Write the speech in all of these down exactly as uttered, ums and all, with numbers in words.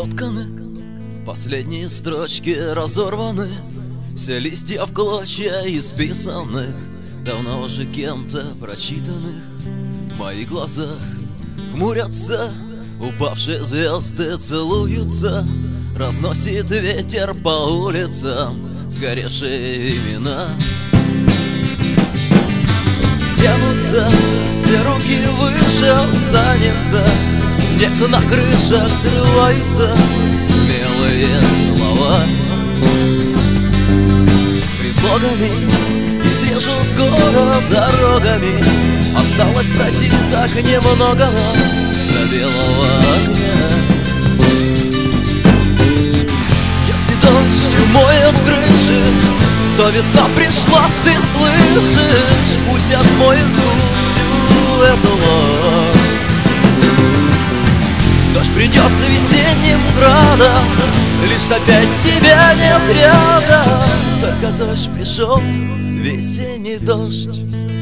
Сотканы, последние строчки разорваны, все листья в клочья исписанных, давно уже кем-то прочитанных. В моих глазах хмурятся, упавшие звезды целуются, разносит ветер по улицам сгоревшие имена. Тянутся все руки выше, останется снег на крышах, срываются смелые слова. Предлогами изрежут город дорогами, осталось пройти так немного до белого огня. Если дождь умоет крыши, то весна пришла, ты слышишь? Пусть отмоет с губ всю эту ложь. Дождь придет за весенним градом, лишь опять тебя нет рядом. Только дождь пришел, весенний дождь.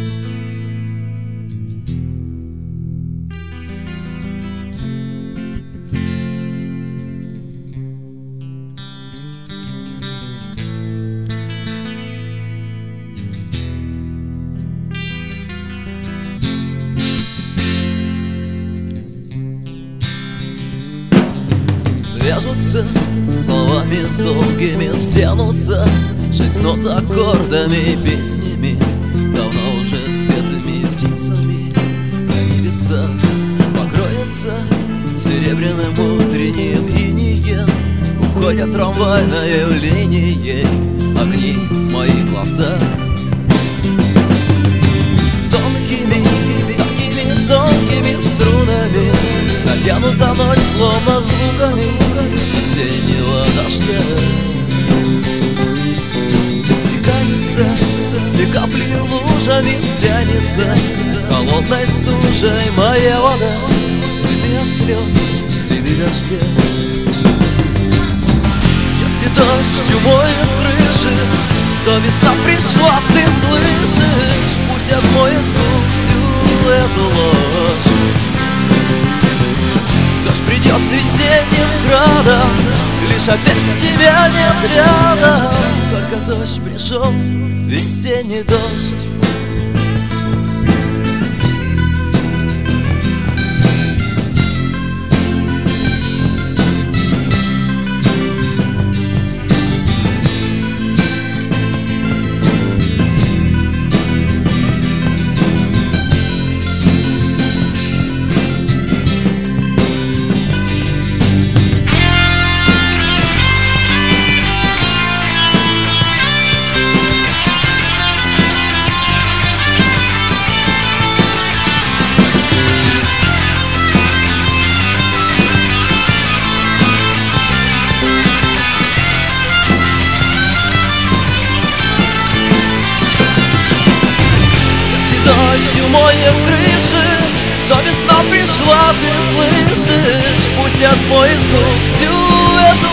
Свяжутся словами долгими, стянутся шесть нот аккордами, песнями, давно уже спетыми птицами. На небесах покроется серебряным утренним инеем, уходят трамвайной линией огни в моих глазах. Тонкими, такими тонкими струнами натянута ночь, словно звуками осеннего дождя. Стекается, все капли лужами стянется холодной стужей моя вода. Следы от слез, следы дождя. Если дождь умоет крыши, то весна пришла, ты слышишь? Пусть отмоет с губ всю эту ложь. Дождь придет с весенним градом, лишь опять тебя нет рядом. Только дождь пришел, весенний дождь. Дождь умоет крыши, то весна пришла, ты слышишь? Пусть отмоет с губ всю эту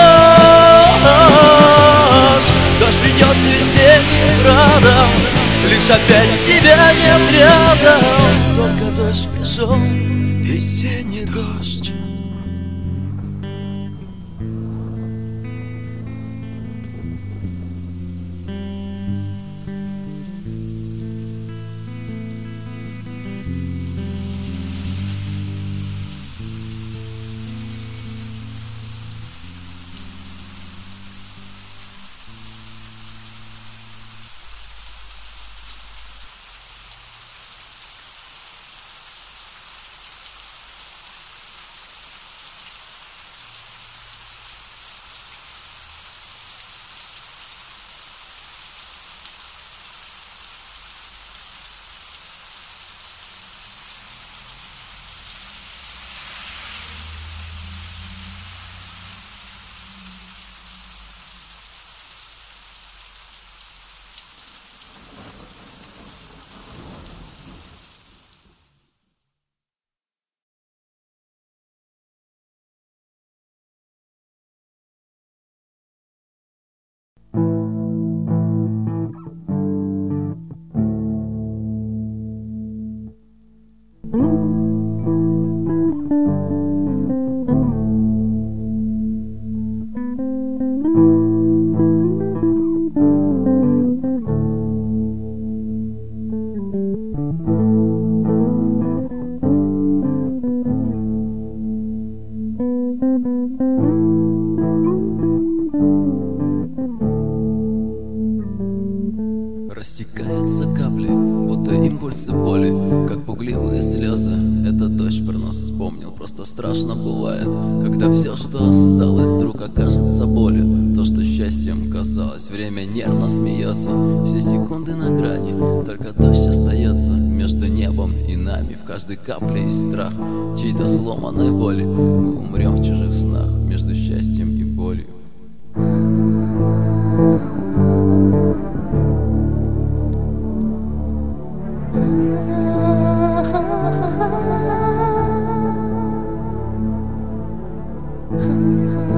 ложь. Дождь придет с весенним градом, лишь опять тебя нет рядом. Только дождь пришел, весенний дождь. Растекаются капли, будто импульсы боли, как пугливые слезы. Это дождь про нас вспомнил. Просто страшно бывает, когда все, что осталось, вдруг окажется болью. То, что счастьем казалось, время нервно смеется. Все секунды на грани, только дождь остается между небом и нами. В каждой капле есть страх чьей-то сломанной воли. Мы умрем в чужих снах между счастьем и болью. Ah